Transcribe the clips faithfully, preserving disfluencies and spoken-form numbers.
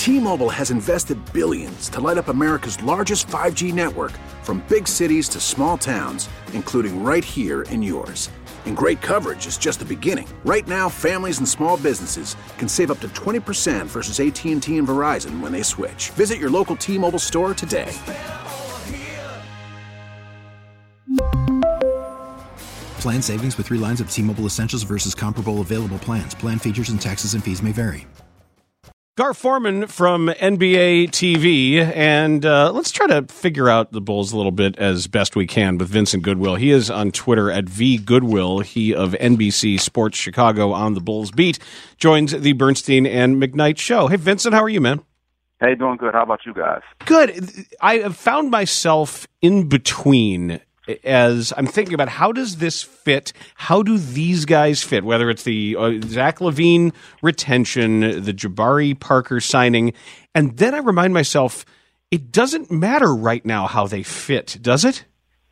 T-Mobile has invested billions to light up America's largest five G network, from big cities to small towns, including right here in yours. And great coverage is just the beginning. Right now, families and small businesses can save up to twenty percent versus A T and T and Verizon when they switch. Visit your local T-Mobile store today. Plan savings with three lines of T-Mobile Essentials versus comparable available plans. Plan features and taxes and fees may vary. Gar Forman from N B A T V, and uh, let's try to figure out the Bulls a little bit as best we can with Vincent Goodwill. He is on Twitter at V Goodwill. He of N B C Sports Chicago on the Bulls beat joins the Bernstein and McKnight show. Hey, Vincent, how are you, man? Hey, doing good. How about you guys? Good. I have found myself in between as I'm thinking about how does this fit? How do these guys fit? Whether it's the uh, Zach LaVine retention, the Jabari Parker signing, and then I remind myself it doesn't matter right now how they fit, does it?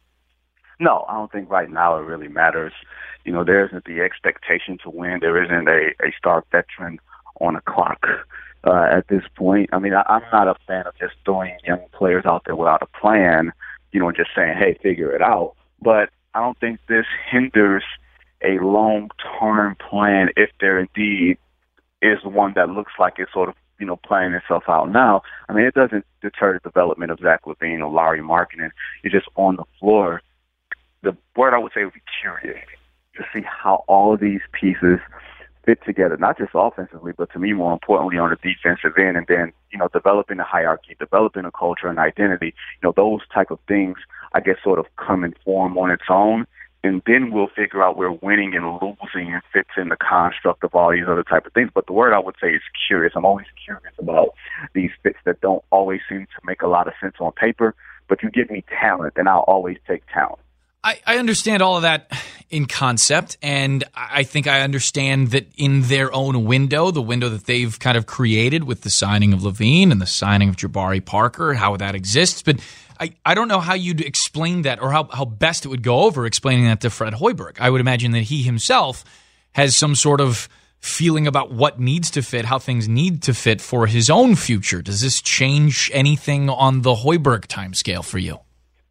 No, I don't think right now it really matters. You know, there isn't the expectation to win. There isn't a, a star veteran on the clock uh, at this point. I mean, I, I'm not a fan of just throwing young players out there without a plan, you know, just saying, hey, figure it out. But I don't think this hinders a long-term plan if there indeed is one that looks like it's sort of, you know, playing itself out now. I mean, it doesn't deter the development of Zach LaVine or Lauri Markkanen. You're just on the floor. The word I would say would be curious to see how all of these pieces fit together, not just offensively, but to me, more importantly, on the defensive end, and then, you know, developing a hierarchy, developing a culture and identity, you know, those type of things, I guess, sort of come and form on its own, and then we'll figure out where winning and losing fits in the construct of all these other type of things. But the word I would say is curious. I'm always curious about these fits that don't always seem to make a lot of sense on paper, but you give me talent, and I'll always take talent. I, I understand all of that in concept, and I think I understand that in their own window, the window that they've kind of created with the signing of LaVine and the signing of Jabari Parker, how that exists. But I, I don't know how you'd explain that or how, how best it would go over explaining that to Fred Hoiberg. I would imagine that he himself has some sort of feeling about what needs to fit, how things need to fit for his own future. Does this change anything on the Hoiberg timescale for you?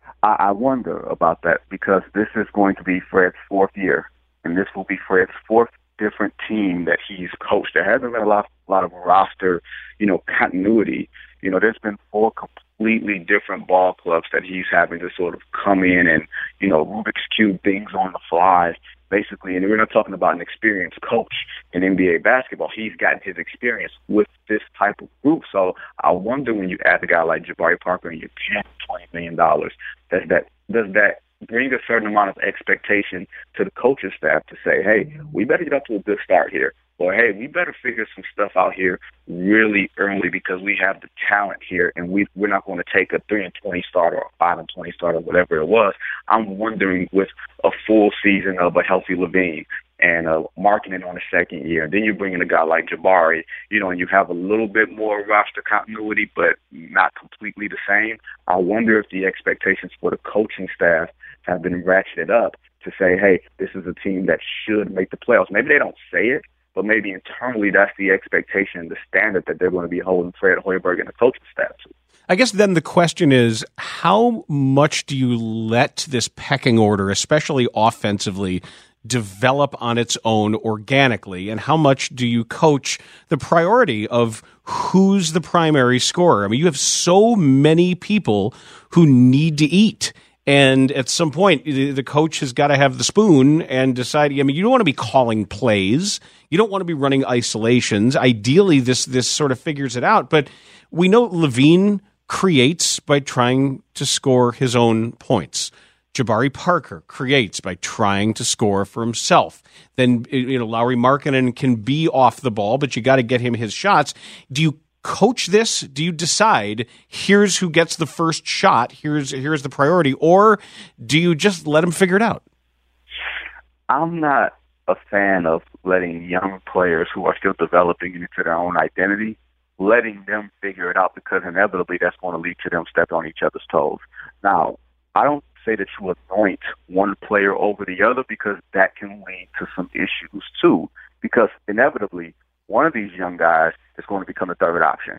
I wonder about that because this is going to be Fred's fourth year, and this will be Fred's fourth different team that he's coached. There hasn't been a lot, a lot of roster, you know, continuity. You know, there's been four completely different ball clubs that he's having to sort of come in and, you know, Rubik's Cube things on the fly, basically. And we're not talking about an experienced coach in N B A basketball. He's gotten his experience with this type of group. So I wonder when you add a guy like Jabari Parker and you pay twenty million dollars, does that, does that bring a certain amount of expectation to the coaching staff to say, hey, we better get up to a good start here. Or, hey, we better figure some stuff out here really early because we have the talent here, and we, we're not going to take a three and twenty starter or five and twenty starter, whatever it was. I'm wondering with a full season of a healthy LaVine and uh, Markkanen on the second year, and then you bring in a guy like Jabari, you know, and you have a little bit more roster continuity, but not completely the same. I wonder if the expectations for the coaching staff have been ratcheted up to say, hey, this is a team that should make the playoffs. Maybe they don't say it, but maybe internally that's the expectation, the standard that they're going to be holding Fred Hoiberg and the coaching staff to. I guess then the question is, how much do you let this pecking order, especially offensively, develop on its own organically, and how much do you coach the priority of who's the primary scorer? I mean, you have so many people who need to eat. And at some point, the coach has got to have the spoon and decide, I mean, you don't want to be calling plays. You don't want to be running isolations. Ideally, this this sort of figures it out. But we know LaVine creates by trying to score his own points. Jabari Parker creates by trying to score for himself. Then, you know, Lauri Markkanen can be off the ball, but you got to get him his shots. Do you coach this? Do you decide here's who gets the first shot, here's here's the priority, or do you just let them figure it out? I'm not a fan of letting young players who are still developing into their own identity, letting them figure it out, because inevitably that's going to lead to them stepping on each other's toes. Now, I don't say that you anoint one player over the other, because that can lead to some issues too, because inevitably one of these young guys is going to become the third option.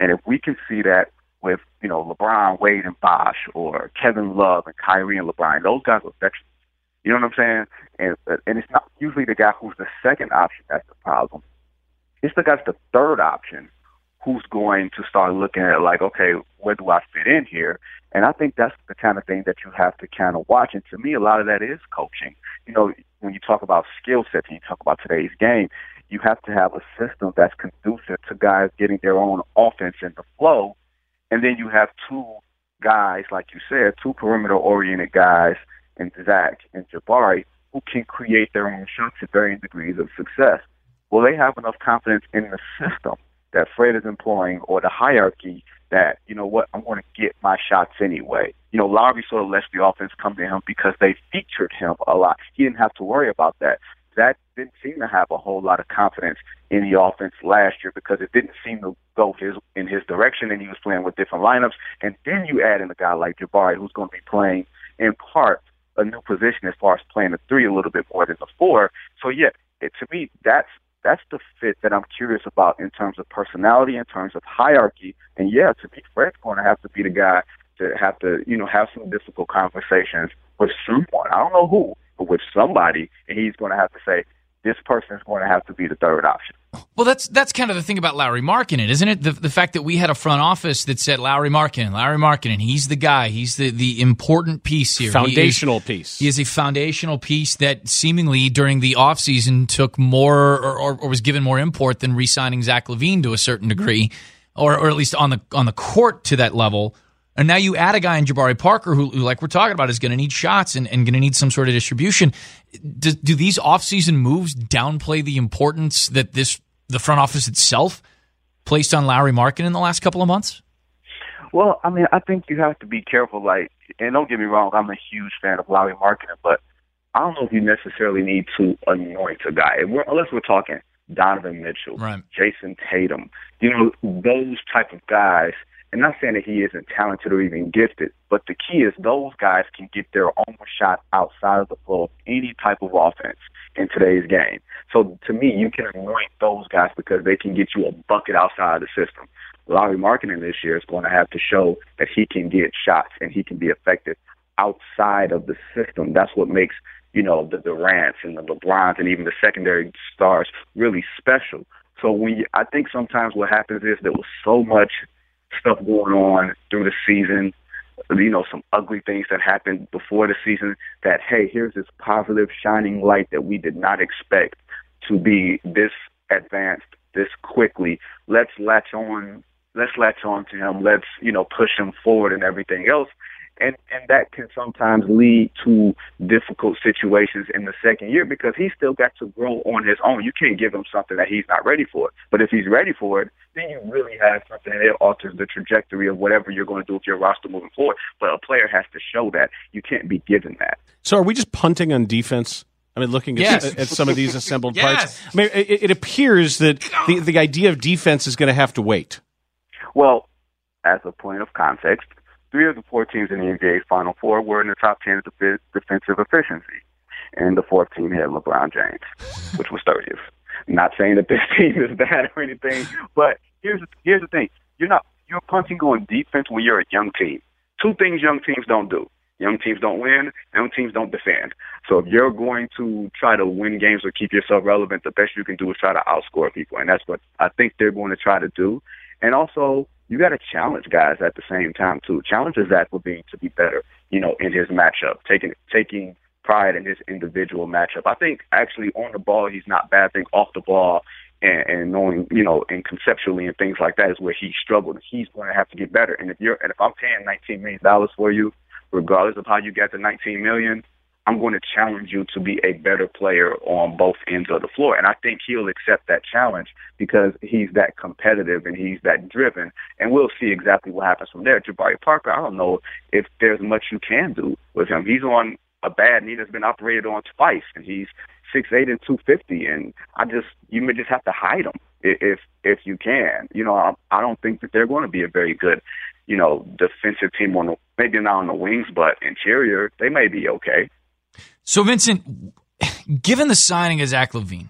And if we can see that with, you know, LeBron, Wade, and Bosh, or Kevin Love and Kyrie and LeBron, those guys are veterans. You know what I'm saying? And and it's not usually the guy who's the second option that's the problem. It's the guy that's the third option who's going to start looking at it like, okay, where do I fit in here? And I think that's the kind of thing that you have to kind of watch. And to me, a lot of that is coaching. You know, when you talk about skill sets and you talk about today's game, you have to have a system that's conducive to guys getting their own offense in the flow. And then you have two guys, like you said, two perimeter-oriented guys, and Zach and Jabari, who can create their own shots at varying degrees of success. Well, they have enough confidence in the system that Fred is employing, or the hierarchy that, you know what, I'm going to get my shots anyway. You know, Lowry sort of lets the offense come to him because they featured him a lot. He didn't have to worry about that. That didn't seem to have a whole lot of confidence in the offense last year because it didn't seem to go his in his direction, and he was playing with different lineups. And then you add in a guy like Jabari, who's going to be playing, in part, a new position as far as playing the three a little bit more than the four. So, yeah, it, to me, that's that's the fit that I'm curious about in terms of personality, in terms of hierarchy. And, yeah, to me, Fred's going to have to be the guy to have to, you know, have some difficult conversations with someone. I don't know who, but with somebody, and he's going to have to say, this person is going to have to be the third option. Well, that's that's kind of the thing about Lauri Markkanen, isn't it? The the fact that we had a front office that said Lauri Markkanen, Lauri Markkanen, he's the guy. He's the, the important piece here. Foundational he is, piece. He is a foundational piece that seemingly during the offseason took more or, or, or was given more import than re-signing Zach LaVine to a certain degree, or or at least on the on the court to that level. And now you add a guy in Jabari Parker who, who like we're talking about, is going to need shots and, and going to need some sort of distribution. Do, do these offseason moves downplay the importance that this the front office itself placed on Lauri Markkanen in the last couple of months? Well, I mean, I think you have to be careful. Like, and don't get me wrong, I'm a huge fan of Lauri Markkanen, but I don't know if you necessarily need to anoint a guy. We're, unless we're talking Donovan Mitchell, right, Jason Tatum, you know, those type of guys. I'm not saying that he isn't talented or even gifted, but the key is those guys can get their own shot outside of the flow of any type of offense in today's game. So to me, you can anoint those guys because they can get you a bucket outside of the system. Lauri Markkanen this year is going to have to show that he can get shots and he can be effective outside of the system. That's what makes, you know, the Durants and the LeBrons and even the secondary stars really special. So when you, I think sometimes what happens is there was so much stuff going on through the season, you know, some ugly things that happened before the season that, hey, here's this positive shining light that we did not expect to be this advanced this quickly. Let's latch on, let's latch on to him. Let's, you know, push him forward and everything else. And and that can sometimes lead to difficult situations in the second year because he's still got to grow on his own. You can't give him something that he's not ready for. But if he's ready for it, then you really have something that alters the trajectory of whatever you're going to do with your roster moving forward. But a player has to show that. You can't be given that. So are we just punting on defense? I mean, looking at, yes. at some of these assembled yes. parts. I mean, it, it appears that the, the idea of defense is going to have to wait. Well, as a point of context, three of the four teams in the N B A's Final Four were in the top ten of def- defensive efficiency. And the fourth team had LeBron James, which was thirtieth. Not saying that this team is bad or anything, but here's here's the thing. You're not you're punting on defense when you're a young team. Two things young teams don't do. Young teams don't win, young teams don't defend. So if you're going to try to win games or keep yourself relevant, the best you can do is try to outscore people. And that's what I think they're going to try to do. And also, you got to challenge guys at the same time, too. Challenge Zach LaVine to be better, you know, in his matchup, taking taking pride in his individual matchup. I think actually on the ball, he's not bad. I think off the ball and, and knowing, you know, and conceptually and things like that is where he struggled. He's going to have to get better. And if you're, and if I'm paying nineteen million dollars for you, regardless of how you got the nineteen million dollars, I'm going to challenge you to be a better player on both ends of the floor. And I think he'll accept that challenge because he's that competitive and he's that driven. And we'll see exactly what happens from there. Jabari Parker, I don't know if there's much you can do with him. He's on a bad knee that's been operated on twice, and he's six eight and two fifty. And I just, you may just have to hide him if if you can. You know, I, I don't think that they're going to be a very good, you know, defensive team on the, maybe not on the wings, but interior, they may be okay. So, Vincent, given the signing of Zach LaVine,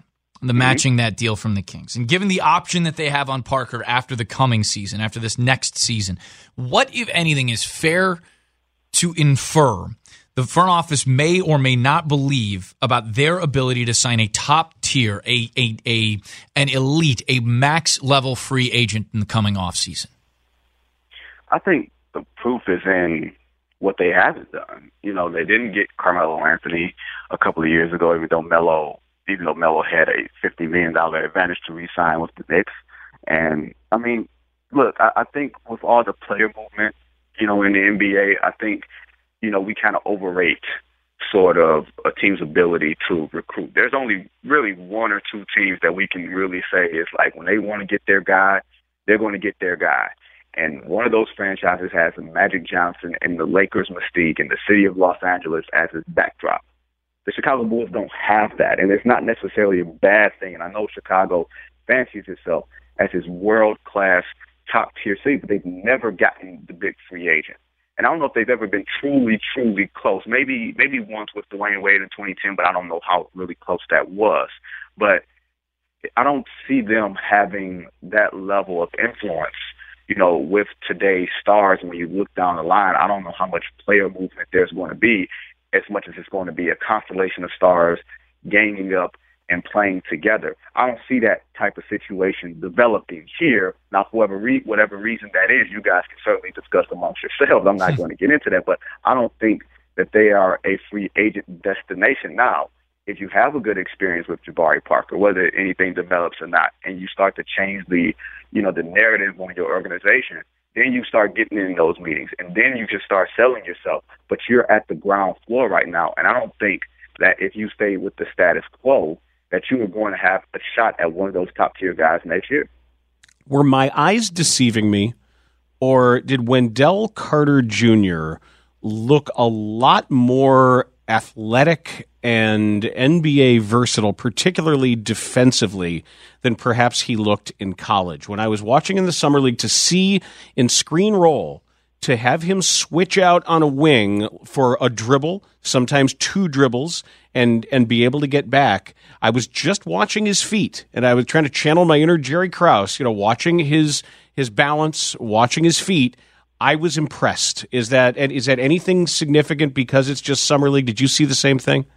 the mm-hmm. matching that deal from the Kings, and given the option that they have on Parker after the coming season, after this next season, what, if anything, is fair to infer the front office may or may not believe about their ability to sign a top tier, a a a an elite, a max level free agent in the coming offseason? I think the proof is in what they haven't done. You know, they didn't get Carmelo Anthony a couple of years ago, even though Melo, even though Melo had a fifty million dollars advantage to re-sign with the Knicks. And, I mean, look, I, I think with all the player movement, you know, in the N B A, I think, you know, we kind of overrate sort of a team's ability to recruit. There's only really one or two teams that we can really say is like when they want to get their guy, they're going to get their guy. And one of those franchises has Magic Johnson and the Lakers mystique and the city of Los Angeles as its backdrop. The Chicago Bulls don't have that, and it's not necessarily a bad thing. And I know Chicago fancies itself as its world-class top-tier city, but they've never gotten the big free agent. And I don't know if they've ever been truly, truly close. Maybe maybe once with Dwayne Wade in twenty ten, but I don't know how really close that was. But I don't see them having that level of influence, you know, with today's stars. When you look down the line, I don't know how much player movement there's going to be as much as it's going to be a constellation of stars ganging up and playing together. I don't see that type of situation developing here. Now, for whatever, re- whatever reason that is, you guys can certainly discuss amongst yourselves. I'm not going to get into that, but I don't think that they are a free agent destination. Now, if you have a good experience with Jabari Parker, whether anything develops or not, and you start to change the, you know, the narrative on your organization, then you start getting in those meetings, and then you just start selling yourself. But you're at the ground floor right now, and I don't think that if you stay with the status quo, that you are going to have a shot at one of those top-tier guys next year. Were my eyes deceiving me, or did Wendell Carter Junior look a lot more athletic and N B A versatile, particularly defensively, than perhaps he looked in college? When I was watching in the Summer League, to see in screen roll, to have him switch out on a wing for a dribble, sometimes two dribbles, and and be able to get back. I was just watching his feet, and I was trying to channel my inner Jerry Krause, you know, watching his his balance, watching his feet. I was impressed. Is that and is that anything significant because it's just Summer League? Did you see the same thing?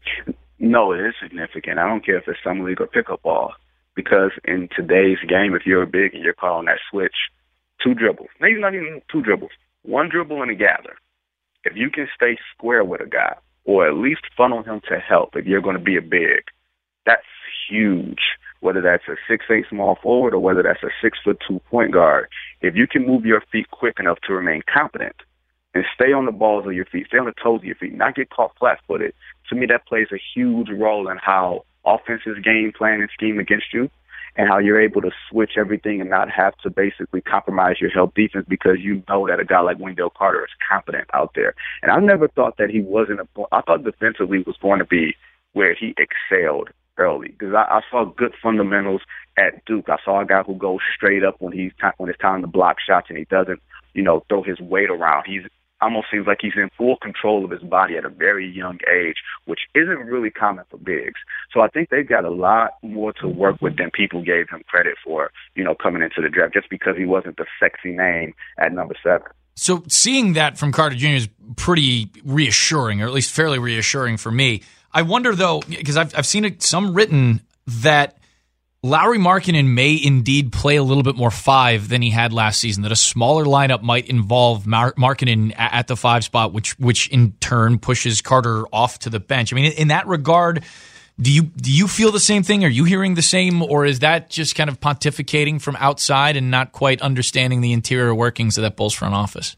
No, it is significant. I don't care if it's Summer League or pickup ball, because in today's game, if you're big and you're calling that switch, two dribbles, maybe not even two dribbles, one dribble and a gather. If you can stay square with a guy, or at least funnel him to help if you're going to be a big, that's huge. Whether that's a six eight small forward or whether that's a six foot two point guard, if you can move your feet quick enough to remain competent and stay on the balls of your feet, stay on the toes of your feet, not get caught flat-footed, to me that plays a huge role in how offenses game plan and scheme against you, and how you're able to switch everything and not have to basically compromise your help defense because you know that a guy like Wendell Carter is competent out there. And I never thought that he wasn't a – I thought defensively was going to be where he excelled early, because I, I saw good fundamentals at Duke. I saw a guy who goes straight up when he's when it's time to block shots, and he doesn't, you know, throw his weight around. He's almost seems like he's in full control of his body at a very young age, which isn't really common for bigs. So I think they've got a lot more to work with than people gave him credit for, you know, coming into the draft, just because he wasn't the sexy name at number seven. So seeing that from Carter Junior is pretty reassuring, or at least fairly reassuring for me. I wonder, though, because I've, I've seen it some written that Lauri Markkanen may indeed play a little bit more five than he had last season, that a smaller lineup might involve Mar- Markkanen at the five spot, which which in turn pushes Carter off to the bench. I mean, in that regard, do you do you feel the same thing? Are you hearing the same, or is that just kind of pontificating from outside and not quite understanding the interior workings of that Bulls front office?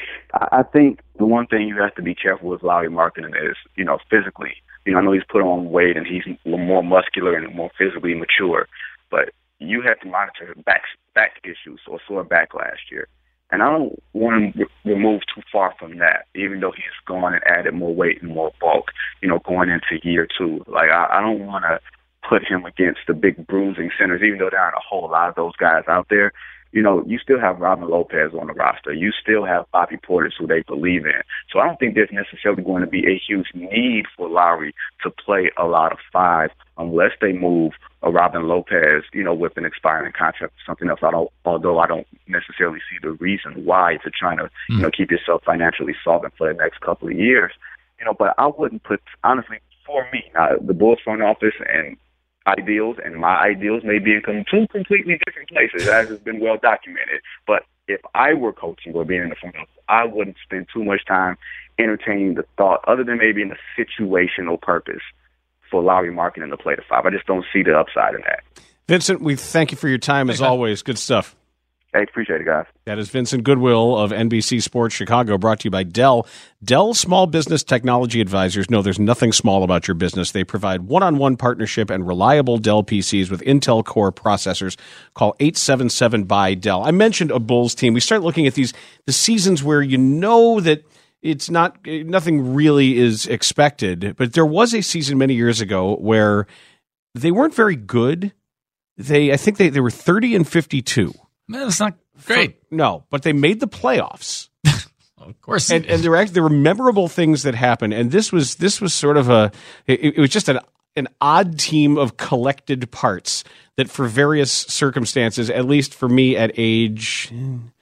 I think the one thing you have to be careful with Lauri Markkanen is, you know, physically. You know, I know he's put on weight and he's more muscular and more physically mature, but you have to monitor back back issues or sore back last year. And I don't want to re- remove too far from that, even though he's gone and added more weight and more bulk, you know, going into year two. Like, I, I don't want to put him against the big bruising centers, even though there aren't a whole lot of those guys out there. you know, you still have Robin Lopez on the roster. You still have Bobby Portis, who they believe in. So I don't think there's necessarily going to be a huge need for Lowry to play a lot of five unless they move a Robin Lopez, you know, with an expiring contract or something else. I don't, although I don't necessarily see the reason why to trying to, you know, keep yourself financially solvent for the next couple of years. You know, but I wouldn't put, honestly, for me, now, the Bulls front office and ideals and my ideals may be in two completely different places, as has been well documented. But if I were coaching or being in the front office, I wouldn't spend too much time entertaining the thought, other than maybe in a situational purpose, for Lauri Markkanen to play the five. I just don't see the upside in that. Vincent, we thank you for your time as always. Good stuff. Hey, appreciate it, guys. That is Vincent Goodwill of N B C Sports Chicago, brought to you by Dell. Dell Small Business Technology Advisors know there's nothing small about your business. They provide one-on-one partnership and reliable Dell P Cs with Intel Core processors. Call eight seven seven, B Y, Dell. I mentioned a Bulls team. We start looking at these the seasons where you know that it's not nothing really is expected, but there was a season many years ago where they weren't very good. They, I think they, they were thirty and fifty-two. Man, that's not great. For, no, but they made the playoffs. Of course, and, and there were actually, there were memorable things that happened. And this was this was sort of a it, it was just an an odd team of collected parts that, for various circumstances, at least for me at age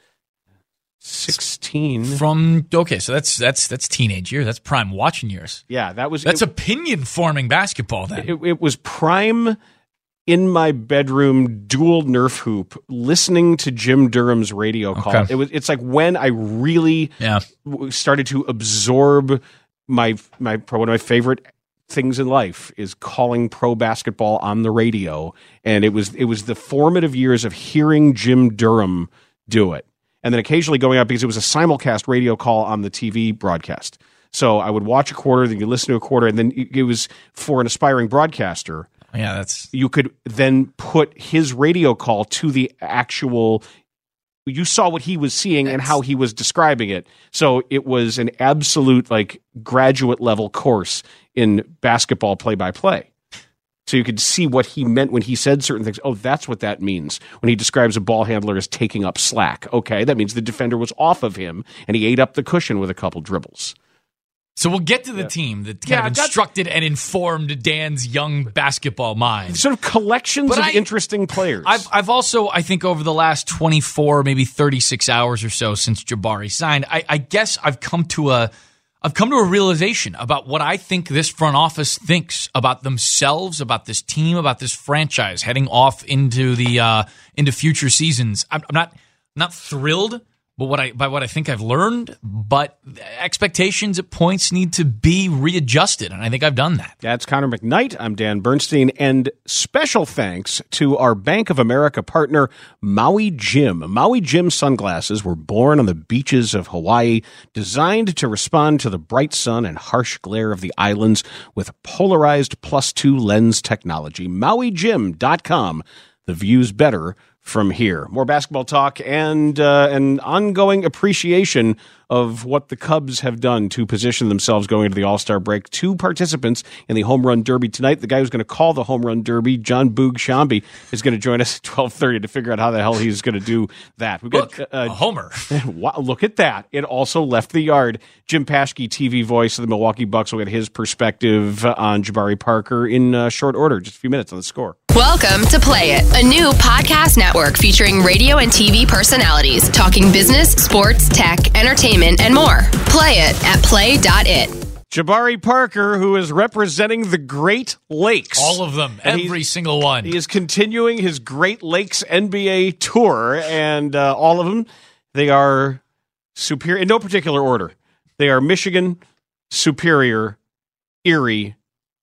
sixteen, from okay, so that's that's that's teenage years. That's prime watching years. Yeah, that was that's it, opinion forming basketball. Then it, it was prime. In my bedroom, dual Nerf hoop, listening to Jim Durham's radio call. Okay. It was. It's like when I really yeah. started to absorb my my one of my favorite things in life is calling pro basketball on the radio, and it was it was the formative years of hearing Jim Durham do it, and then occasionally going out because it was a simulcast radio call on the T V broadcast. So I would watch a quarter, then you listen to a quarter, and then it was for an aspiring broadcaster. Yeah, that's you could then put his radio call to the actual. You saw what he was seeing and how he was describing it. So it was an absolute like graduate level course in basketball play by play. So you could see what he meant when he said certain things. Oh, that's what that means when he describes a ball handler as taking up slack. Okay, that means the defender was off of him and he ate up the cushion with a couple dribbles. So we'll get to the yeah. team that kind yeah, of instructed and informed Dan's young basketball mind. Sort of collections but of I, interesting players. I've, I've also, I think, over the last twenty-four, maybe thirty-six hours or so since Jabari signed, I, I guess I've come to a, I've come to a realization about what I think this front office thinks about themselves, about this team, about this franchise heading off into the uh, into future seasons. I'm, I'm not not thrilled. But what I by what I think I've learned, but expectations at points need to be readjusted, and I think I've done that. That's Connor McKnight. I'm Dan Bernstein, and special thanks to our Bank of America partner, Maui Jim. Maui Jim sunglasses were born on the beaches of Hawaii, designed to respond to the bright sun and harsh glare of the islands with polarized plus two lens technology. Maui Jim dot com. The view's better from here. More basketball talk and uh, an ongoing appreciation of what the Cubs have done to position themselves going into the All-Star break. Two participants in the Home Run Derby tonight. The guy who's going to call the Home Run Derby, John Boog Shambi, is going to join us at twelve thirty to figure out how the hell he's going to do that. We've got Look, uh, a homer. Wow, look at that. It also left the yard. Jim Paschke, T V voice of the Milwaukee Bucks, will get his perspective on Jabari Parker in uh, short order. Just a few minutes on The Score. Welcome to Play It, a new podcast network featuring radio and T V personalities talking business, sports, tech, entertainment, and more. Play it at play dot it. Jabari Parker, who is representing the Great Lakes. All of them. And every single one. He is continuing his Great Lakes N B A tour, and uh, all of them, they are superior, in no particular order. They are Michigan, Superior, Erie,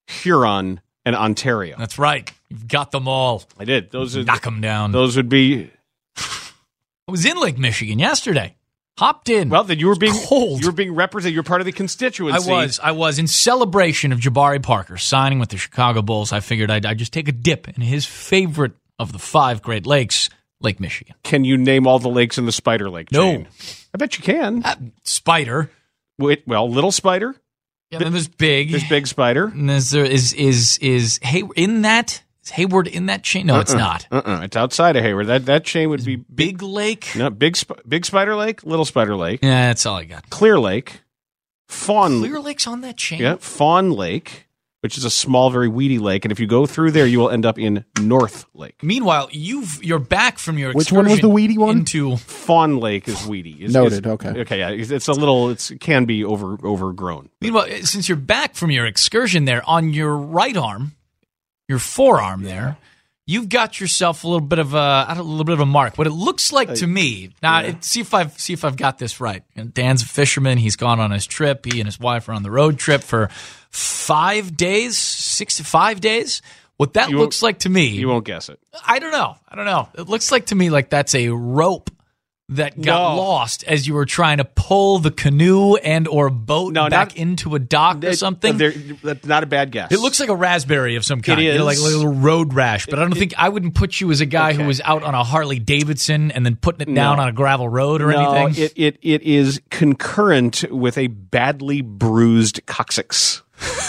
Huron, and Ontario. That's right. You've got them all. I did. Those are, Knock them down. Those would be... I was in Lake Michigan yesterday. Hopped in. Well, then you were being cold. You were being represented. You were part of the constituency. I was. I was in celebration of Jabari Parker signing with the Chicago Bulls. I figured I'd, I'd just take a dip in his favorite of the five Great Lakes, Lake Michigan. Can you name all the lakes in the Spider Lake chain? No. I bet you can. Uh, Spider. Wait, well, Little Spider. Yeah, then there's Big. There's Big Spider. And there's, there is is is hey in that Is Hayward in that chain? No, uh-uh. it's not. Uh-uh. It's outside of Hayward. That that chain would be Big Lake. No, big Sp- Big Spider Lake, Little Spider Lake. Yeah, that's all I got. Clear Lake, Fawn. Clear Lake's on that chain. Yeah, Fawn Lake, which is a small, very weedy lake, and if you go through there, you will end up in North Lake. Meanwhile, you've you're back from your Which one was the weedy one? Into Fawn Lake is weedy. Is, Noted. is- okay. Okay. Yeah. It's, it's a little. It's it can be over overgrown. Meanwhile, since you're back from your excursion there, on your right arm, your forearm there, you've got yourself a little bit of a, a little bit of a mark. What it looks like to me now, yeah. it, see if I've see if I've got this right. And Dan's a fisherman. He's gone on his trip. He and his wife are on the road trip for five days, six to five days. What that You looks won't- like to me, You won't guess it. I don't know. I don't know. It looks like to me like that's a rope that got No. lost as you were trying to pull the canoe and or boat No, back not- into a dock or It- something. there- That's not a bad guess. It looks like a raspberry of some kind, It you know, like is. a little road rash. But I don't It- think I wouldn't put you as a guy who Okay. was out on a Harley Davidson and then putting it down No. on a gravel road or no, anything. It, it it is concurrent with a badly bruised coccyx.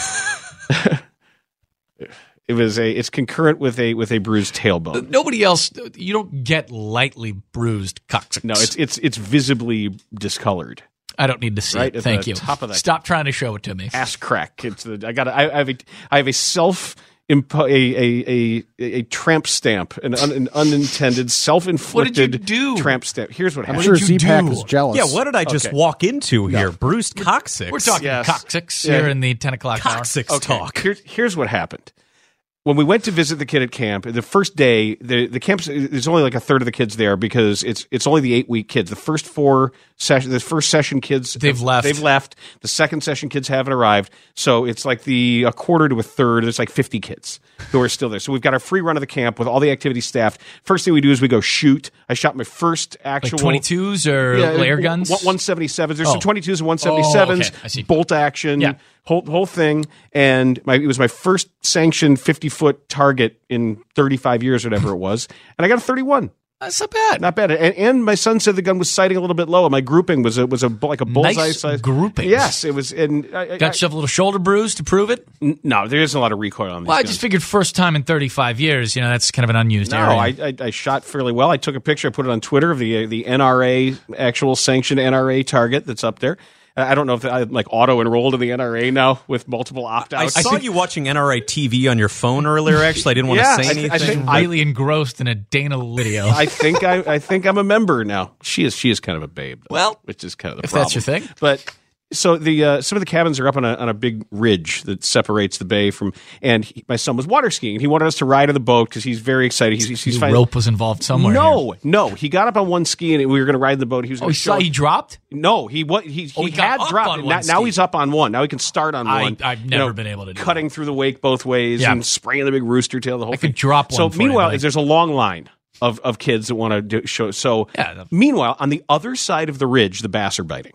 It was a. It's concurrent with a with a bruised tailbone. Nobody else. You don't get lightly bruised coccyx. No, it's it's it's visibly discolored. I don't need to see Right it. at Thank the you. top of that- Stop trying to show it to me. Ass crack. It's the, I got. I, I have a. I have a self. Impo- a, a, a, a tramp stamp, an, un, an unintended, self-inflicted What did you do? tramp stamp. Here's what I'm happened. sure did you Z-Pack do? is jealous. Yeah, what did I just Okay. walk into here? Bruised coccyx. We're talking Yes. coccyx Yeah. here in the ten o'clock hour. coccyx Okay, talk. Here's, here's what happened. When we went to visit the kid at camp, the first day, the the camp there's only like a third of the kids there because it's it's only the eight week kids. The first four session, the first session kids They've have- left. They've left. The second session kids haven't arrived. So it's like the a quarter to a third. There's like fifty kids who are still there. So we've got our free run of the camp with all the activities staffed. First thing we do is we go shoot. I shot my first actual Like twenty-twos or yeah, layer guns? one seventy-sevens. There's Oh. some twenty-twos and one seventy-sevens. Oh, okay. I see. Bolt action. Yeah. Whole whole thing, and my, it was my first sanctioned fifty foot target in thirty-five years, whatever it was, and I got a thirty-one. That's not bad. Not bad. And, and my son said the gun was sighting a little bit low. And my grouping was a was a like a bullseye Nice size grouping. Yes, it was. And I, I, Got yourself a little shoulder bruise to prove it? I, no, there isn't a lot of recoil on these. Well, I guns. just figured first time in thirty-five years, you know, that's kind of an unused No, area. I, I I shot fairly well. I took a picture. I put it on Twitter of the the N R A actual sanctioned N R A target that's up there. I don't know if I'm like auto enrolled in the N R A now with multiple opt I outs. saw you watching N R A T V on your phone earlier. Actually, I didn't want Yeah, to say I- I anything. think- really engrossed in a Dana video. I think I, I think I'm a member now. She is she is kind of a babe, though, Well, which is kind of the if problem. that's your thing. But so the uh, some of the cabins are up on a on a big ridge that separates the bay from. And he, my son was water skiing. He wanted us to ride on the boat because he's very excited. He's he's, he's The fine- rope was involved somewhere. No, here. no. He got up on one ski and we were going to ride the boat. He was Oh, going you to show. saw he dropped? No, he what he, Oh, he, he got had up dropped. on it. one Now, now ski. he's up on one. Now he can start on I- one. I've You never know, been able to do cutting that. through the wake both ways Yeah. and spraying the big rooster tail. The whole I thing. could drop So one for you, meanwhile, buddy. there's a long line of of kids that want to do, show. So Yeah, the- meanwhile, on the other side of the ridge, the bass are biting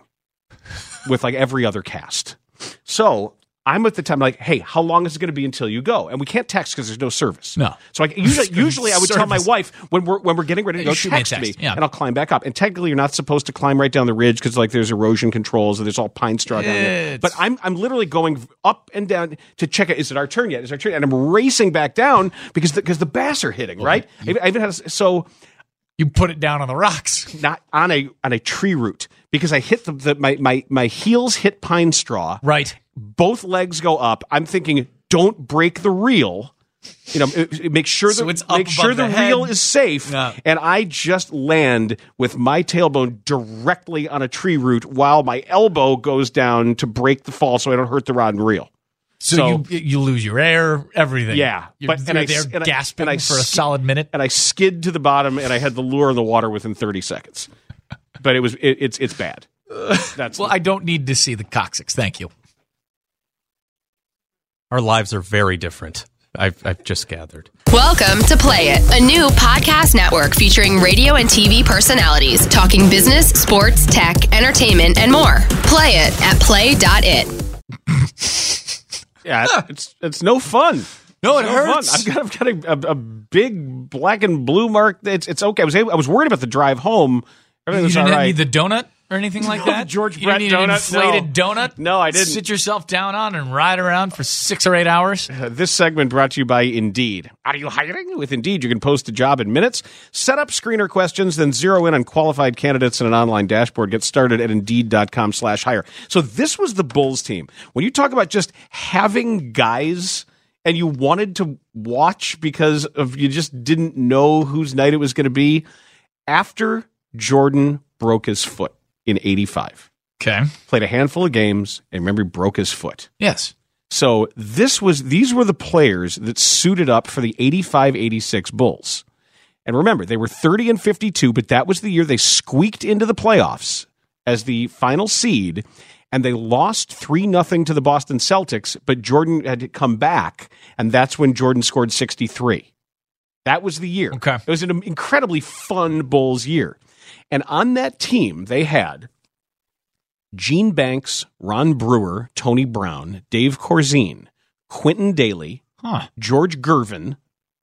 with like every other cast. So I'm at the time like, hey, how long is it going to be until you go? And we can't text because there's no service. No. So I usually, usually I would tell my Service. wife when we're when we're getting ready to You go, shoot me a text me, text, yeah. and I'll climb back up. And technically, you're not supposed to climb right down the ridge because like there's erosion controls and there's all pine straw down there. It's- But I'm I'm literally going up and down to check it. Is it our turn yet? Is it our turn? And I'm racing back down because the, because the bass are hitting. Right. I, I even had a, so. You put it down on the rocks. Not on a on a tree root because I hit the, the my, my my heels hit pine straw. Right. Both legs go up. I'm thinking, don't break the reel. You know, it- it- make sure So the it's up make sure above the the head. reel is safe. Yeah. And I just land with my tailbone directly on a tree root while my elbow goes down to break the fall, so I don't hurt the rod and reel. So, So- you you lose your air, everything. Yeah, You're, but- you're and I there s- and I- gasping and I for a sk- solid minute. And I skid to the bottom, and I had the lure in the water within thirty seconds. But it was it, it's it's bad. That's Well, I don't need to see the coccyx. Thank you. Our lives are very different. I've, I've just gathered. Welcome to Play It, a new podcast network featuring radio and T V personalities talking business, sports, tech, entertainment, and more. Play it at play dot it. Yeah, it's it's no fun. No, it It's no hurts. Fun. I've got I've got a, a, a big black and blue mark. It's it's okay. I was able, I was worried about the drive home. Everything You was all didn't right. need the donut? or anything like that? George you Brett need donut? an inflated No. donut? No, I didn't. Sit yourself down on and ride around for six or eight hours? Uh, this segment brought to you by Indeed. Are you hiring? With Indeed, you can post a job in minutes, set up screener questions, then zero in on qualified candidates in an online dashboard. Get started at Indeed.com slash hire. So this was the Bulls team. When you talk about just having guys and you wanted to watch because of you just didn't know whose night it was going to be, after Jordan broke his foot in eighty-five. Okay. Played a handful of games, and remember, he broke his foot. Yes. So this was these were the players that suited up for the eighty-five eighty-six Bulls. And remember, they were thirty and fifty-two, but that was the year they squeaked into the playoffs as the final seed, and they lost three nothing to the Boston Celtics, but Jordan had to come back, and that's when Jordan scored sixty-three. That was the year. Okay. It was an incredibly fun Bulls year. And on that team, they had Gene Banks, Ron Brewer, Tony Brown, Dave Corzine, Quentin Daly, huh. George Gervin,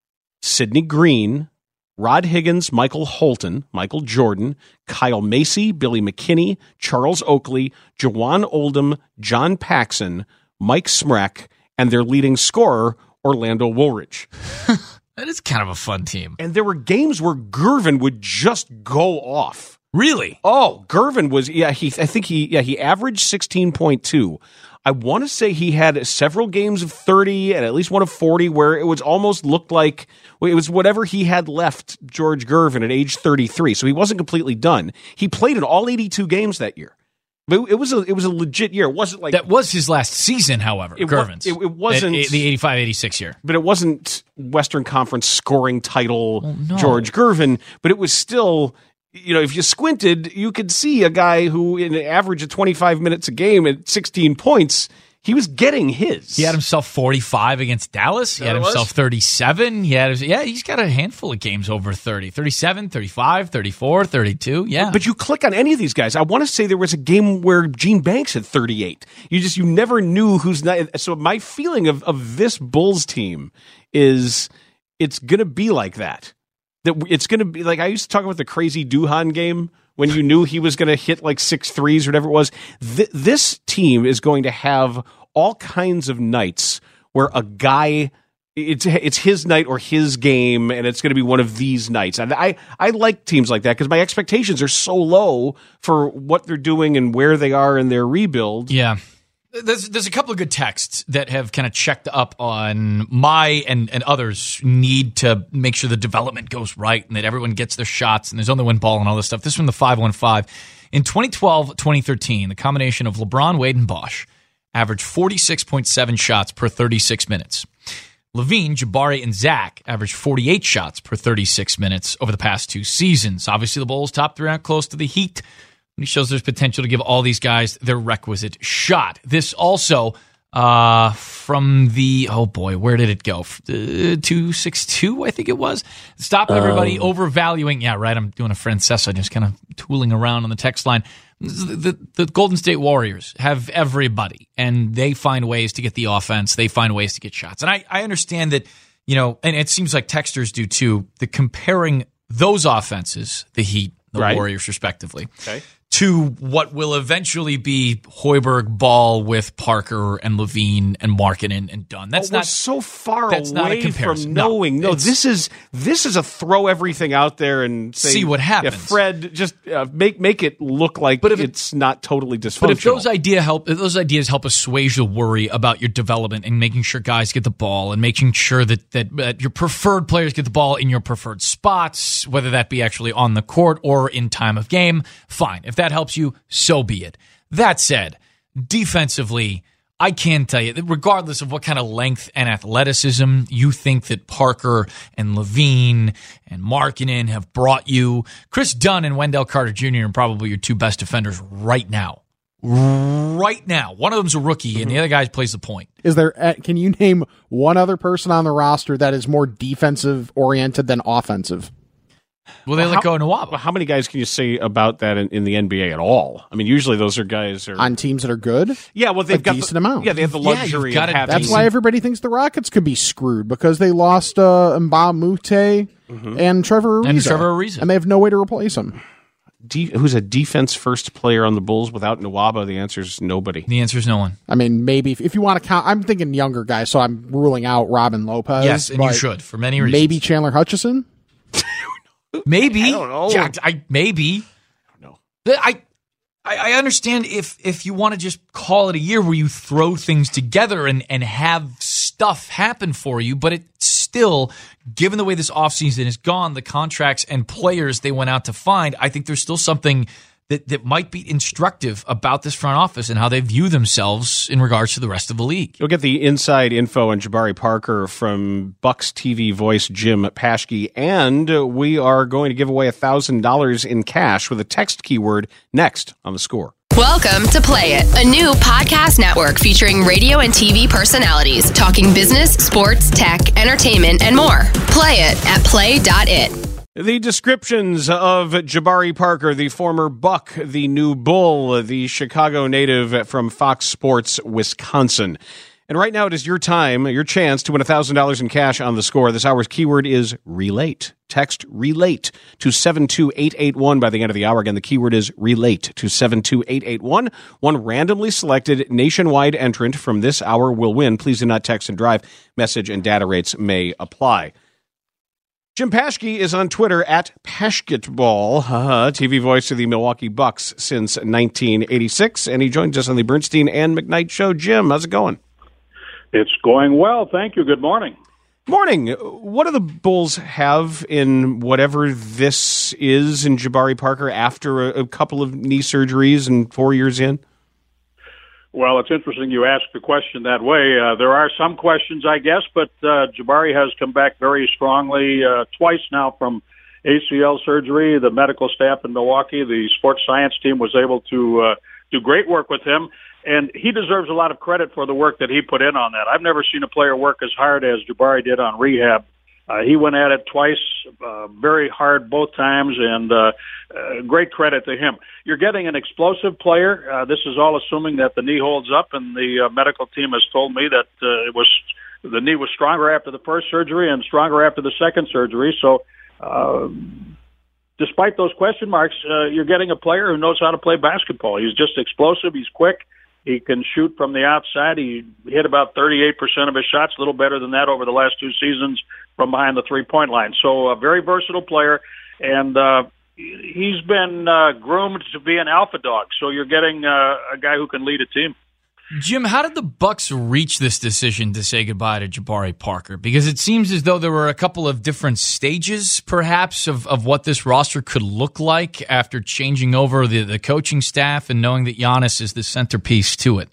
Sidney Green, Rod Higgins, Michael Holton, Michael Jordan, Kyle Macy, Billy McKinney, Charles Oakley, Jawan Oldham, John Paxson, Mike Smrek, and their leading scorer, Orlando Woolridge. That is kind of a fun team. And there were games where Gervin would just go off. Really? Oh, Gervin was, yeah, he, I think he, yeah, he averaged sixteen point two. I want to say he had several games of thirty and at least one of forty where it was almost looked like it was whatever he had left, George Gervin, at age thirty-three. So he wasn't completely done. He played in all eighty-two games that year. But it was a, it was a legit year. It wasn't like that was his last season, however, it Gervin's. It, it wasn't At, the eighty-five eighty-six year. But it wasn't Western Conference scoring title well, no. George Gervin, but it was still, you know, if you squinted, you could see a guy who in an average of twenty-five minutes a game at sixteen points, he was getting his. He had himself forty-five against Dallas. He had himself thirty-seven. He had his, yeah, he's got a handful of games over thirty. thirty-seven, thirty-five, thirty-four, thirty-two. Yeah. But you click on any of these guys. I want to say there was a game where Gene Banks had thirty-eight. You just, you never knew who's not. So my feeling of, of this Bulls team is it's going to be like that. That it's going to be like, I used to talk about the crazy Duhan game when you knew he was going to hit like six threes or whatever it was. Th- this team is going to have all kinds of nights where a guy, it's it's his night or his game, and it's going to be one of these nights. And I, I like teams like that because my expectations are so low for what they're doing and where they are in their rebuild. Yeah. There's there's a couple of good texts that have kind of checked up on my and, and others need to make sure the development goes right and that everyone gets their shots and there's only one ball and all this stuff. This is from the five one five. In twenty twelve twenty thirteen, the combination of LeBron, Wade, and Bosh averaged forty-six point seven shots per thirty-six minutes. Levine, Jabari, and Zach averaged forty-eight shots per thirty-six minutes over the past two seasons. Obviously, the Bulls top three aren't close to the Heat. He shows there's potential to give all these guys their requisite shot. This also uh, from the, oh boy, where did it go? Uh, two sixty-two, I think it was. Stop everybody um, overvaluing. Yeah, right. I'm doing a Francesa, just kind of tooling around on the text line. The, the, the Golden State Warriors have everybody, and they find ways to get the offense. They find ways to get shots. And I, I understand that, you know, and it seems like texters do too, the comparing those offenses, the Heat, the right. Warriors respectively, okay. to what will eventually be Hoiberg, Ball with Parker and Levine and Markkanen and Dunn. That's oh, not we're so far that's away not a comparison. from knowing. No, no this is this is a throw everything out there and say, see what happens. Yeah, Fred, just uh, make make it look like but if it's it, not totally dysfunctional. But if those idea help, if those ideas help assuage the worry about your development and making sure guys get the ball and making sure that that, that your preferred players get the ball in your preferred spots, whether that be actually on the court or in time of game, fine. If that helps you, so be it. That said, defensively, I can tell you that regardless of what kind of length and athleticism you think that Parker and Levine and Markkanen have brought you, Chris Dunn and Wendell Carter Junior are probably your two best defenders right now. Right now. One of them's a rookie, mm-hmm. and the other guy plays the point. Is there? Can you name one other person on the roster that is more defensive-oriented than offensive? Well, they well, let how, go of Nwaba. Well, how many guys can you say about that in, in the N B A at all? I mean, usually those are guys are on teams that are good. Yeah, well, they've a got decent the, amount. Yeah, they have the luxury yeah, of having. That's why everybody thinks the Rockets could be screwed because they lost uh, Mbah Moute mm-hmm. and Trevor Ariza. And Trevor Ariza. And they have no way to replace him. de- who's a defense first player on the Bulls without Nwaba? The answer is nobody. The answer is no one. I mean, maybe if, if you want to count, I'm thinking younger guys, so I'm ruling out Robin Lopez. Yes, and you should for many reasons. Maybe Chandler Hutchison. Maybe. I don't know. Yeah, I, maybe. I don't know. I, I, I understand if if you want to just call it a year where you throw things together and, and have stuff happen for you, but it still, given the way this offseason is gone, the contracts and players they went out to find, I think there's still something that, that might be instructive about this front office and how they view themselves in regards to the rest of the league. You'll get the inside info on Jabari Parker from Bucks T V voice Jim Paschke, and we are going to give away one thousand dollars in cash with a text keyword next on The Score. Welcome to Play It, a new podcast network featuring radio and T V personalities talking business, sports, tech, entertainment, and more. Play it at play dot it. The descriptions of Jabari Parker, the former Buck, the new Bull, the Chicago native from Fox Sports, Wisconsin. And right now it is your time, your chance to win one thousand dollars in cash on The Score. This hour's keyword is relate. Text relate to seven two eight eight one by the end of the hour. Again, the keyword is relate to seven two eight eight one. One randomly selected nationwide entrant from this hour will win. Please do not text and drive. Message and data rates may apply. Jim Paschke is on Twitter at Paschketball, uh, T V voice of the Milwaukee Bucks since nineteen eighty-six, and he joins us on the Bernstein and McKnight Show. Jim, how's it going? It's going well. Thank you. Good morning. Morning. What do the Bulls have in whatever this is in Jabari Parker after a, a couple of knee surgeries and four years in? Well, it's interesting you ask the question that way. Uh, there are some questions, I guess, but uh, Jabari has come back very strongly uh, twice now from A C L surgery. The medical staff in Milwaukee, the sports science team, was able to uh, do great work with him, and he deserves a lot of credit for the work that he put in on that. I've never seen a player work as hard as Jabari did on rehab. Uh, he went at it twice, uh, very hard both times, and uh, uh, great credit to him. You're getting an explosive player. Uh, this is all assuming that the knee holds up, and the uh, medical team has told me that uh, it was the knee was stronger after the first surgery and stronger after the second surgery. So uh, despite those question marks, uh, you're getting a player who knows how to play basketball. He's just explosive. He's quick. He can shoot from the outside. He hit about thirty-eight percent of his shots, a little better than that over the last two seasons from behind the three-point line. So a very versatile player, and uh, he's been uh, groomed to be an alpha dog. So you're getting uh, a guy who can lead a team. Jim, how did the Bucks reach this decision to say goodbye to Jabari Parker? Because it seems as though there were a couple of different stages, perhaps, of, of what this roster could look like after changing over the, the coaching staff and knowing that Giannis is the centerpiece to it.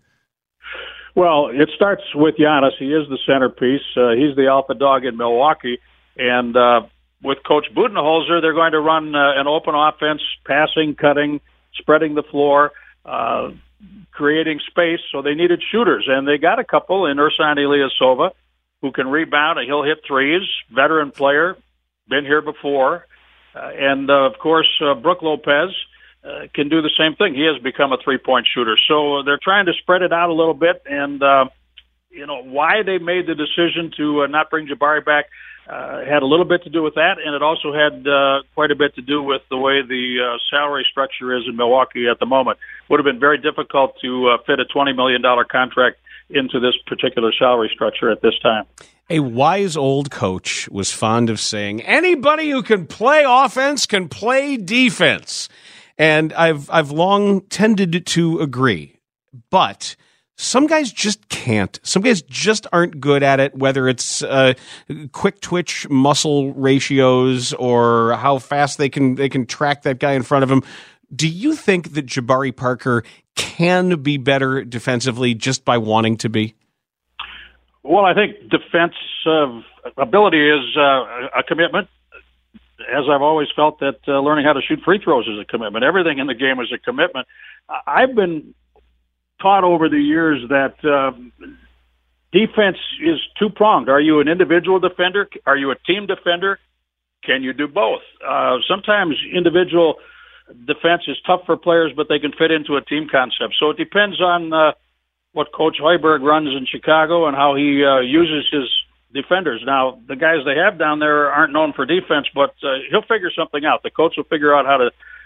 Well, it starts with Giannis. He is the centerpiece. Uh, he's the alpha dog in Milwaukee. And uh, with Coach Budenholzer, they're going to run uh, an open offense, passing, cutting, spreading the floor, uh creating space, so they needed shooters, and they got a couple in Ersan Ilyasova, who can rebound, and he'll hit threes, veteran player, been here before, uh, and, uh, of course, uh, Brook Lopez uh, can do the same thing. He has become a three-point shooter, so they're trying to spread it out a little bit, and, uh, you know, why they made the decision to uh, not bring Jabari back uh, had a little bit to do with that, and it also had uh, quite a bit to do with the way the uh, salary structure is in Milwaukee at the moment. Would have been very difficult to uh, fit a twenty million dollars contract into this particular salary structure at this time. A wise old coach was fond of saying, anybody who can play offense can play defense. And I've I've long tended to agree. But some guys just can't. Some guys just aren't good at it, whether it's uh, quick twitch muscle ratios or how fast they can they can track that guy in front of them. Do you think that Jabari Parker can be better defensively just by wanting to be? Well, I think defensive ability is uh, a commitment. As I've always felt that uh, learning how to shoot free throws is a commitment. Everything in the game is a commitment. I've been taught over the years that uh, defense is two-pronged. Are you an individual defender? Are you a team defender? Can you do both? Uh, sometimes individual defense is tough for players, but they can fit into a team concept. So it depends on uh, what Coach Hoiberg runs in Chicago and how he uh, uses his defenders. Now, the guys they have down there aren't known for defense, but uh, he'll figure something out. The coach will figure out how to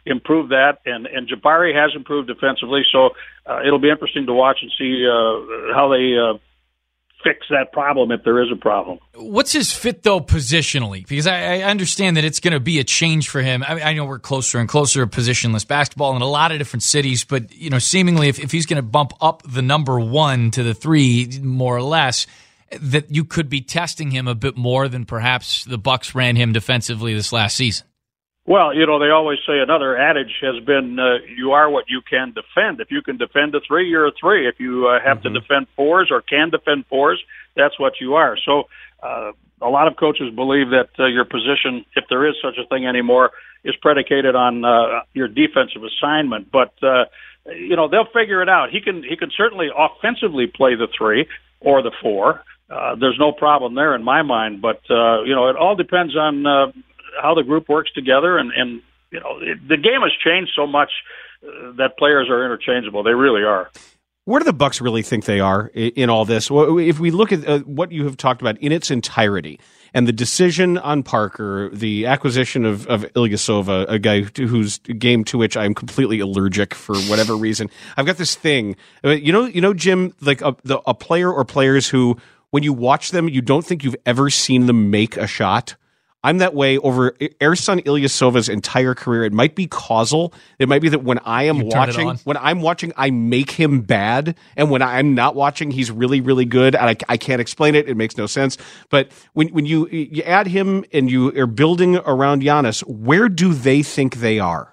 improve that. And, and Jabari has improved defensively, so uh, it'll be interesting to watch and see uh, how they uh, fix that problem if there is a problem. What's his fit, though, positionally? Because I, I understand that it's going to be a change for him. I, I know we're closer and closer to positionless basketball in a lot of different cities, but you know, seemingly if, if he's going to bump up the number one to the three, more or less, that you could be testing him a bit more than perhaps the Bucks ran him defensively this last season. Well, you know, they always say another adage has been, uh, you are what you can defend. If you can defend a three, you're a three. If you uh, have mm-hmm. to defend fours or can defend fours, that's what you are. So uh, a lot of coaches believe that uh, your position, if there is such a thing anymore, is predicated on uh, your defensive assignment. But, uh, you know, they'll figure it out. He can, he can certainly offensively play the three or the four. Uh, there's no problem there in my mind. But, uh, you know, it all depends on uh, how the group works together, and, and you know, it, the game has changed so much uh, that players are interchangeable. They really are. Where do the Bucks really think they are in, in all this? If we look at uh, what you have talked about in its entirety, and the decision on Parker, the acquisition of, of Ilyasova, a guy whose game to which I'm completely allergic for whatever reason. I've got this thing, you know, you know, Jim, like a, the, a player or players who, when you watch them, you don't think you've ever seen them make a shot. I'm that way over Ersan Ilyasova's entire career. It might be causal. It might be that when I am watching, when I'm watching, I make him bad. And when I'm not watching, he's really, really good. And I, I can't explain it. It makes no sense. But when, when you, you add him and you are building around Giannis, where do they think they are?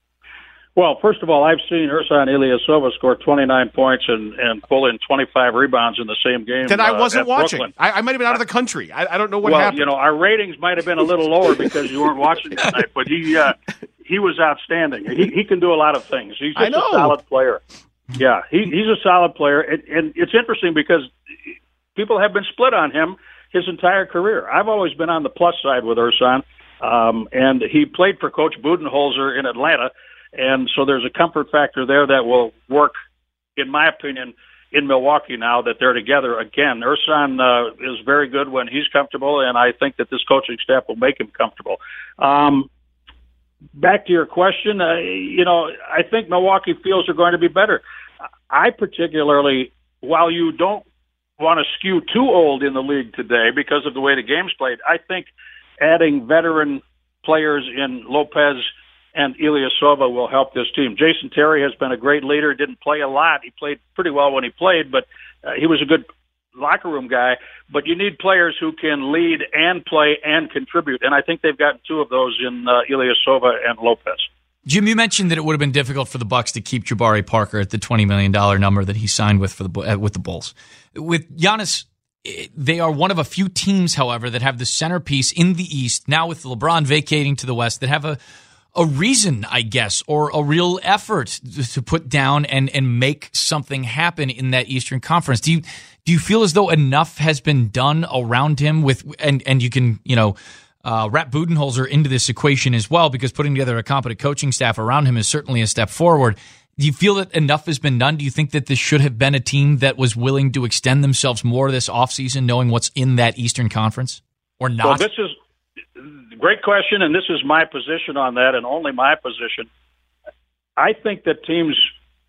Well, first of all, I've seen Ersan Ilyasova score twenty-nine points and, and pull in twenty-five rebounds in the same game. Then I wasn't uh, watching. I, I might have been out of the country. I, I don't know what well, happened. Well, you know, our ratings might have been a little lower because you weren't watching that night, but he uh, he was outstanding. He, he can do a lot of things. He's just a solid player. Yeah, he, he's a solid player. And, and it's interesting because people have been split on him his entire career. I've always been on the plus side with Ersan, um, and he played for Coach Budenholzer in Atlanta. And so there's a comfort factor there that will work, in my opinion, in Milwaukee now that they're together again. Ersan uh, is very good when he's comfortable, and I think that this coaching staff will make him comfortable. Um, back to your question, uh, you know, I think Milwaukee feels they're going to be better. I particularly, while you don't want to skew too old in the league today because of the way the game's played, I think adding veteran players in Lopez and Ilyasova will help this team. Jason Terry has been a great leader, didn't play a lot. He played pretty well when he played, but uh, he was a good locker room guy. But you need players who can lead and play and contribute, and I think they've gotten two of those in uh, Ilyasova and Lopez. Jim, you mentioned that it would have been difficult for the Bucks to keep Jabari Parker at the twenty million dollars number that he signed with for the uh, with the Bulls. With Giannis, they are one of a few teams, however, that have the centerpiece in the East, now with LeBron vacating to the West, that have a a reason, I guess, or a real effort to put down and, and make something happen in that Eastern Conference. Do you do you feel as though enough has been done around him with, and, and you can, you know, uh, wrap Budenholzer into this equation as well, because putting together a competent coaching staff around him is certainly a step forward. Do you feel that enough has been done? Do you think that this should have been a team that was willing to extend themselves more this offseason, knowing what's in that Eastern Conference, or not? Well, this is great question, and this is my position on that, and only my position. I think that teams,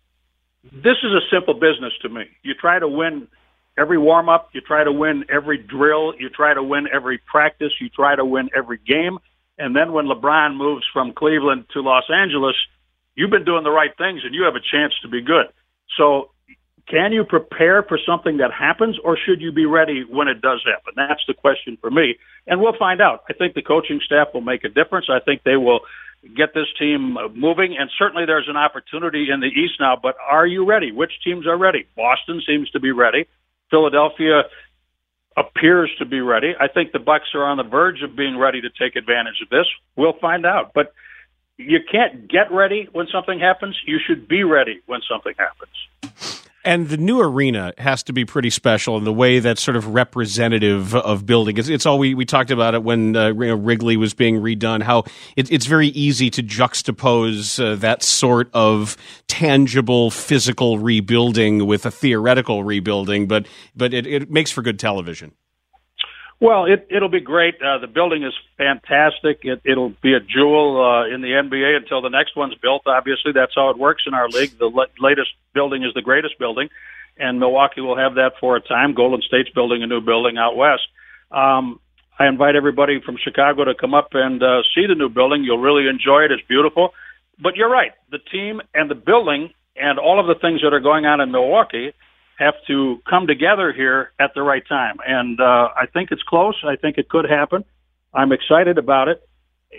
this is a simple business to me. You try to win every warm-up, you try to win every drill, you try to win every practice, you try to win every game, and then when LeBron moves from Cleveland to Los Angeles, you've been doing the right things, and you have a chance to be good. So can you prepare for something that happens, or should you be ready when it does happen? That's the question for me, and we'll find out. I think the coaching staff will make a difference. I think they will get this team moving, and certainly there's an opportunity in the East now, but are you ready? Which teams are ready? Boston seems to be ready. Philadelphia appears to be ready. I think the Bucks are on the verge of being ready to take advantage of this. We'll find out, but you can't get ready when something happens. You should be ready when something happens. And the new arena has to be pretty special in the way that's sort of representative of building. It's, it's all we, we talked about it when uh, you know, Wrigley was being redone, how it, it's very easy to juxtapose uh, that sort of tangible physical rebuilding with a theoretical rebuilding, but but it, it makes for good television. Well, it, it'll be great. Uh, the building is fantastic. It, it'll be a jewel uh, in the N B A until the next one's built. Obviously, that's how it works in our league. The le- latest building is the greatest building, and Milwaukee will have that for a time. Golden State's building a new building out west. Um, I invite everybody from Chicago to come up and uh, see the new building. You'll really enjoy it. It's beautiful. But you're right. The team and the building and all of the things that are going on in Milwaukee have to come together here at the right time. And uh, I think it's close. I think it could happen. I'm excited about it.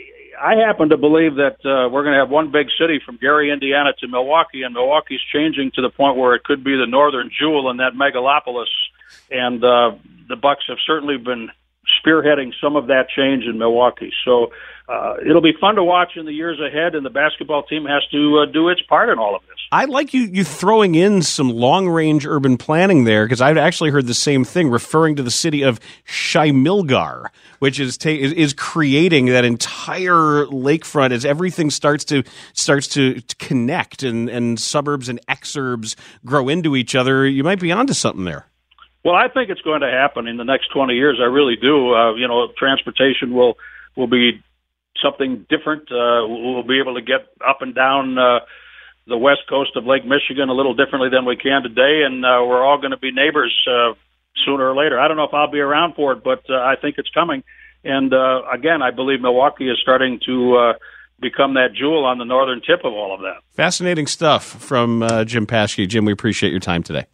I happen to believe that uh, we're going to have one big city from Gary, Indiana to Milwaukee, and Milwaukee's changing to the point where it could be the northern jewel in that megalopolis. And uh, the Bucks have certainly been spearheading some of that change in Milwaukee. So uh, it'll be fun to watch in the years ahead, and the basketball team has to uh, do its part in all of this. I like you you throwing in some long-range urban planning there, because I've actually heard the same thing, referring to the city of Shymilgar, which is ta- is, is creating that entire lakefront as everything starts to starts to, to connect, and, and suburbs and exurbs grow into each other. You might be onto something there. Well, I think it's going to happen in the next twenty years. I really do. Uh, you know, transportation will will be something different. Uh, we'll be able to get up and down uh, the west coast of Lake Michigan a little differently than we can today, and uh, we're all going to be neighbors uh, sooner or later. I don't know if I'll be around for it, but uh, I think it's coming. And uh, again, I believe Milwaukee is starting to uh, become that jewel on the northern tip of all of that. Fascinating stuff from uh, Jim Paschke. Jim, we appreciate your time today.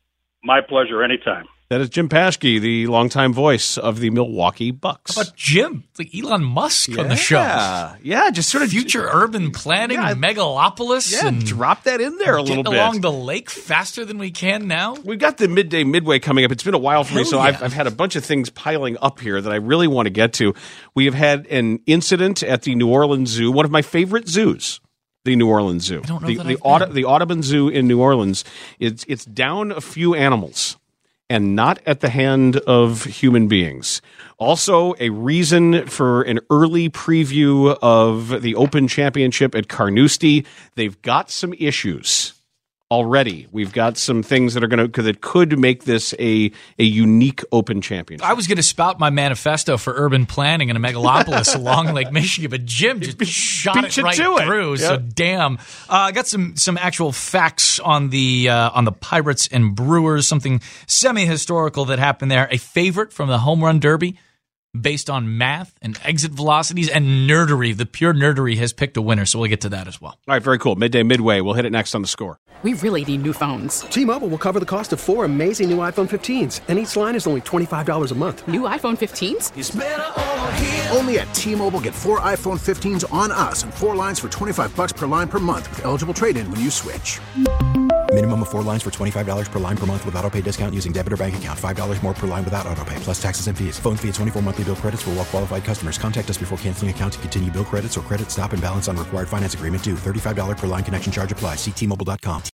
My pleasure, anytime. That is Jim Paschke, the longtime voice of the Milwaukee Bucks. How about Jim? It's like Elon Musk yeah. on the show. Yeah, just sort of future urban planning, yeah, megalopolis. Yeah, and drop that in there a little bit. Along the lake faster than we can now. We've got the midday midway coming up. It's been a while for Hell me, so yeah. I've, I've had a bunch of things piling up here that I really want to get to. We have had an incident at the New Orleans Zoo, one of my favorite zoos. The New Orleans Zoo, I don't know the that the, I've Aud- been. the Audubon Zoo in New Orleans. It's it's down a few animals, and not at the hand of human beings. Also, a reason for an early preview of the Open Championship at Carnoustie. They've got some issues already. We've got some things that are going to that could make this a a unique Open Championship. I was going to spout my manifesto for urban planning in a megalopolis along Lake Michigan, but Jim just Be- shot beat it you right to it. through. Yep. So damn. Uh, I got some some actual facts on the uh, on the Pirates and Brewers. Something semi historical that happened there. A favorite from the Home Run Derby, based on math and exit velocities and nerdery. The pure nerdery has picked a winner, so we'll get to that as well. All right, very cool. Midday Midway. We'll hit it next on The Score. We really need new phones. T-Mobile will cover the cost of four amazing new iPhone fifteens, and each line is only twenty-five dollars a month. New iPhone fifteens? It's better over here. Only at T-Mobile, get four iPhone fifteens on us and four lines for twenty-five dollars per line per month with eligible trade-in when you switch. Minimum of four lines for twenty-five dollars per line per month with autopay discount using debit or bank account. five dollars more per line without autopay, plus taxes and fees. Phone fee at twenty-four monthly bill credits for well-qualified customers. Contact us before canceling account to continue bill credits or credit stop and balance on required finance agreement due. thirty-five dollars per line connection charge applies. See T Mobile dot com.